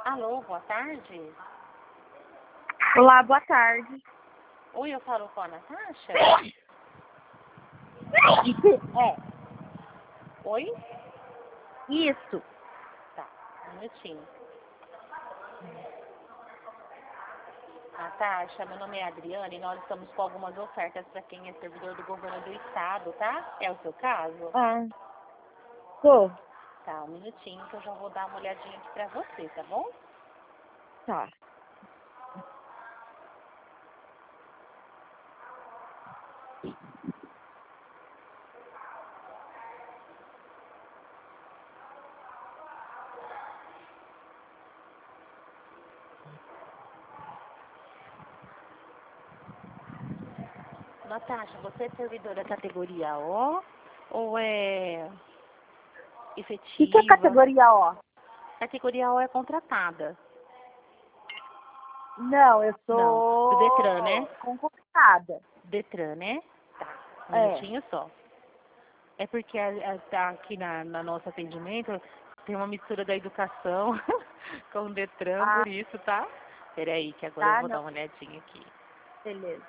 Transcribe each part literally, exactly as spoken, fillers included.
Alô, boa tarde. Olá, boa tarde. Oi, eu falo com a Natasha? É, Oi? isso. Tá, um minutinho. Natasha, meu nome é Adriana e nós estamos com algumas ofertas para quem é servidor do governo do estado, tá? É o seu caso? Ah, tô. Tá, um minutinho que eu já vou dar uma olhadinha aqui pra você, tá bom? Tá. Natasha, você é servidora categoria O ou é O que, que é efetiva? categoria O? Categoria O é contratada. Não, eu Não, do Detran, sou né? concursada. Detran, né? Tá, um É. minutinho só. É porque a, a, tá aqui na, na nosso atendimento tem uma mistura da educação com o Detran, Ah, por isso, tá? Peraí, que agora eu tá, vou não. dar uma olhadinha aqui. Beleza.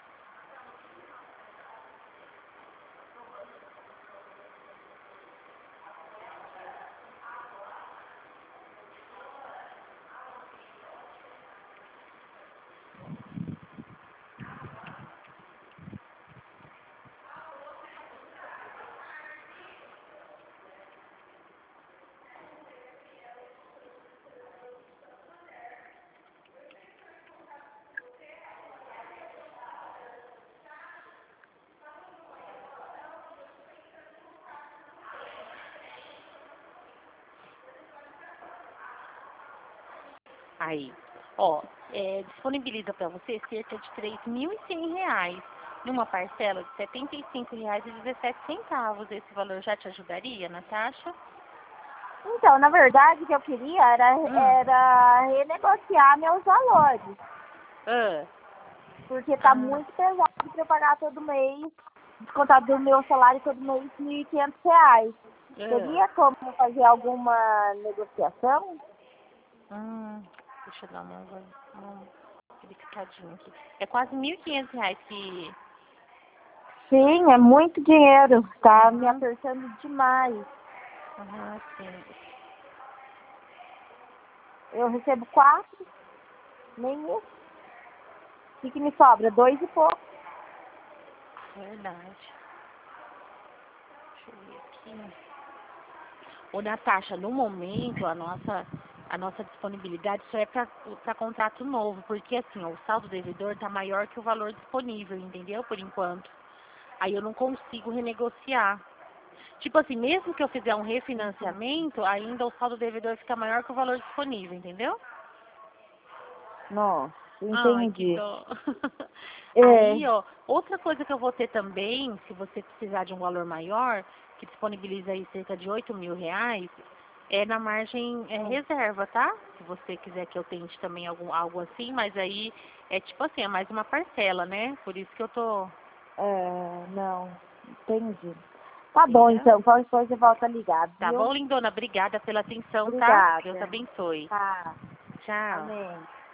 Aí, ó, é, disponibiliza para você cerca de três mil e cem reais numa parcela de setenta e cinco reais e dezessete centavos. Esse valor já te ajudaria, Natasha? Então, na verdade, o que eu queria era, Hum. era renegociar meus valores. Ah, Porque tá ah, muito pesado para eu pagar todo mês, descontado do meu salário todo mês, mil e quinhentos reais. ah. Teria como fazer alguma negociação? Hum, deixa eu dar uma, uma verificadinha aqui. É quase mil e quinhentos reais que... Sim, é muito dinheiro. Tá me Uhum, apertando demais. uhum, sim. Eu recebo quatro, nem isso. O que, que me sobra? Dois e pouco. Verdade. Deixa eu ver aqui. Ô, Natasha, no momento, a nossa, a nossa disponibilidade só é para contrato novo, porque assim, ó, o saldo devedor está maior que o valor disponível, entendeu? Por enquanto. Aí eu não consigo renegociar. Tipo assim, mesmo que eu fizer um refinanciamento, ainda o saldo devedor fica maior que o valor disponível, entendeu? Nossa, Ai, que entendi. dó. É, Aí, ó, outra coisa que eu vou ter também, se você precisar de um valor maior, que disponibiliza aí cerca de oito mil reais, é na margem é, reserva, tá? Se você quiser que eu tente também algum, algo assim, mas aí é tipo assim, é mais uma parcela, né? Por isso que eu tô, é, não, entendi. Tá bom, entendeu? então. Qualquer coisa volta a ligar, Tá viu? bom, lindona? Obrigada pela atenção, tá? Deus Obrigada. abençoe. Tá, Tchau. amém.